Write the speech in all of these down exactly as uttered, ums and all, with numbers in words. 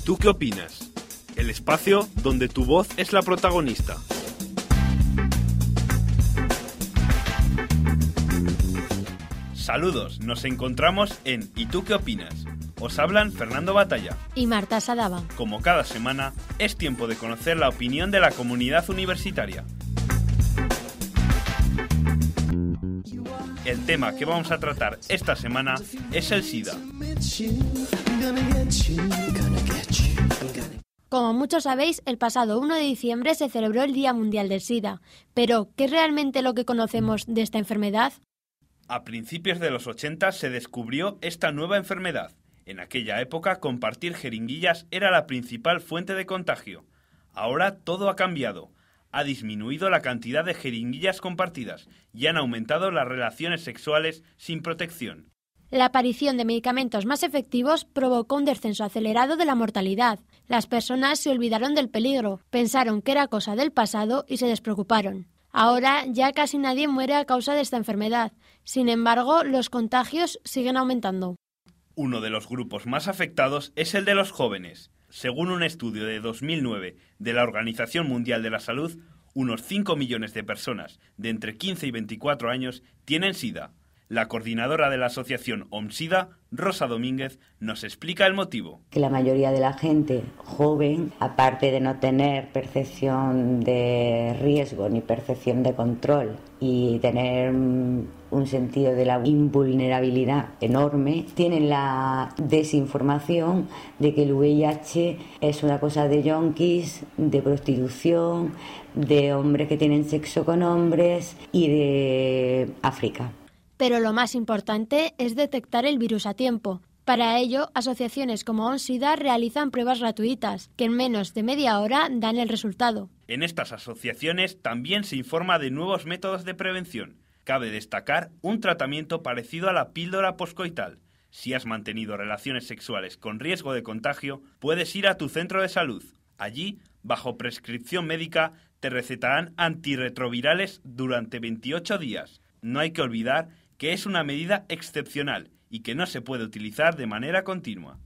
tú qué opinas? El espacio donde tu voz es la protagonista. Saludos, nos encontramos en ¿Y tú qué opinas? Os hablan Fernando Batalla y Marta Sadaba. Como cada semana, es tiempo de conocer la opinión de la comunidad universitaria. El tema que vamos a tratar esta semana es el SIDA. Como muchos sabéis, el pasado uno de diciembre se celebró el Día Mundial del SIDA. Pero, ¿qué es realmente lo que conocemos de esta enfermedad? A principios de los ochenta se descubrió esta nueva enfermedad. En aquella época, compartir jeringuillas era la principal fuente de contagio. Ahora todo ha cambiado. Ha disminuido la cantidad de jeringuillas compartidas y han aumentado las relaciones sexuales sin protección. La aparición de medicamentos más efectivos provocó un descenso acelerado de la mortalidad. Las personas se olvidaron del peligro, pensaron que era cosa del pasado y se despreocuparon. Ahora ya casi nadie muere a causa de esta enfermedad. Sin embargo, los contagios siguen aumentando. Uno de los grupos más afectados es el de los jóvenes. Según un estudio de dos mil nueve de la Organización Mundial de la Salud, unos cinco millones de personas de entre quince y veinticuatro años tienen SIDA. La coordinadora de la asociación OMSIDA, Rosa Domínguez, nos explica el motivo. Que la mayoría de la gente joven, aparte de no tener percepción de riesgo ni percepción de control y tener un sentido de la invulnerabilidad enorme, tienen la desinformación de que el V I H es una cosa de yonkis, de prostitución, de hombres que tienen sexo con hombres y de África. Pero lo más importante es detectar el virus a tiempo. Para ello, asociaciones como OMSIDA realizan pruebas gratuitas, que en menos de media hora dan el resultado. En estas asociaciones también se informa de nuevos métodos de prevención. Cabe destacar un tratamiento parecido a la píldora poscoital. Si has mantenido relaciones sexuales con riesgo de contagio, puedes ir a tu centro de salud. Allí, bajo prescripción médica, te recetarán antirretrovirales durante veintiocho días. No hay que olvidar que es una medida excepcional y que no se puede utilizar de manera continua.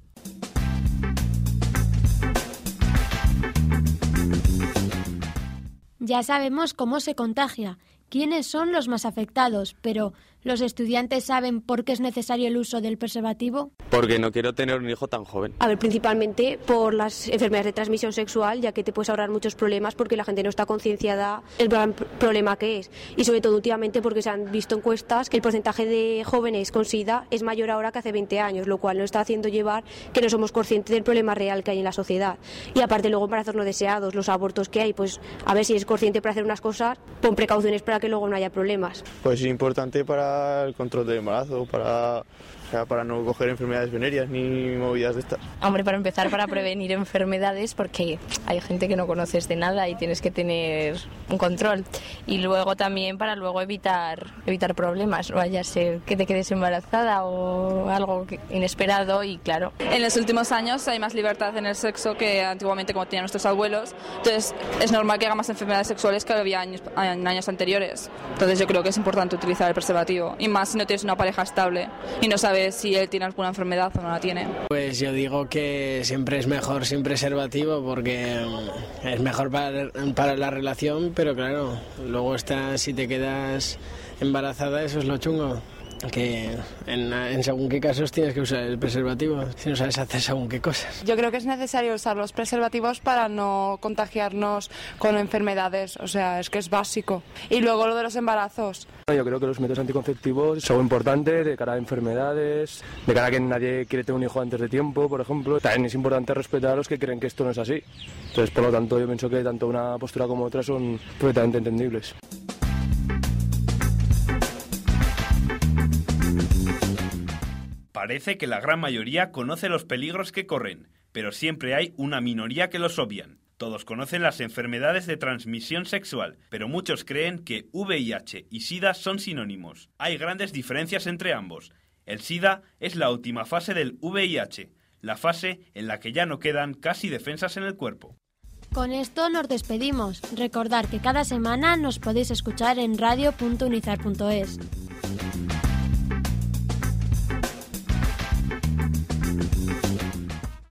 Ya sabemos cómo se contagia, quiénes son los más afectados, pero ¿los estudiantes saben por qué es necesario el uso del preservativo? Porque no quiero tener un hijo tan joven. A ver, principalmente por las enfermedades de transmisión sexual, ya que te puedes ahorrar muchos problemas porque la gente no está concienciada el gran problema que es. Y sobre todo últimamente porque se han visto encuestas que el porcentaje de jóvenes con SIDA es mayor ahora que hace veinte años, lo cual nos está haciendo llevar que no somos conscientes del problema real que hay en la sociedad. Y aparte luego embarazos no deseados, los abortos que hay, pues a ver si eres consciente para hacer unas cosas, pon precauciones para que luego no haya problemas. Pues es importante para el control del embarazo, para, para no coger enfermedades venéreas ni movidas de estas. Hombre, para empezar, para prevenir enfermedades, porque hay gente que no conoces de nada y tienes que tener un control. Y luego también para luego evitar evitar problemas, no vaya a ser que te quedes embarazada o algo inesperado y claro. En los últimos años hay más libertad en el sexo que antiguamente como tenían nuestros abuelos, entonces es normal que haya más enfermedades sexuales que había años, en años anteriores. Entonces yo creo que es importante utilizar el preservativo y más si no tienes una pareja estable y no sabes si él tiene alguna enfermedad o no la tiene. Pues yo digo que siempre es mejor sin preservativo porque es mejor para, para la relación, pero claro, luego está, si te quedas embarazada, eso es lo chungo. Que en, en según qué casos tienes que usar el preservativo si no sabes hacer según qué cosas. Yo creo que es necesario usar los preservativos para no contagiarnos con enfermedades, o sea, es que es básico. Y luego lo de los embarazos. Yo creo que los métodos anticonceptivos son importantes de cara a enfermedades, de cara a que nadie quiere tener un hijo antes de tiempo, por ejemplo. También es importante respetar a los que creen que esto no es así. Entonces, por lo tanto, yo pienso que tanto una postura como otra son perfectamente entendibles. Parece que la gran mayoría conoce los peligros que corren, pero siempre hay una minoría que los obvian. Todos conocen las enfermedades de transmisión sexual, pero muchos creen que V I H y SIDA son sinónimos. Hay grandes diferencias entre ambos. El SIDA es la última fase del V I H, la fase en la que ya no quedan casi defensas en el cuerpo. Con esto nos despedimos. Recordad que cada semana nos podéis escuchar en radio punto unizar punto es.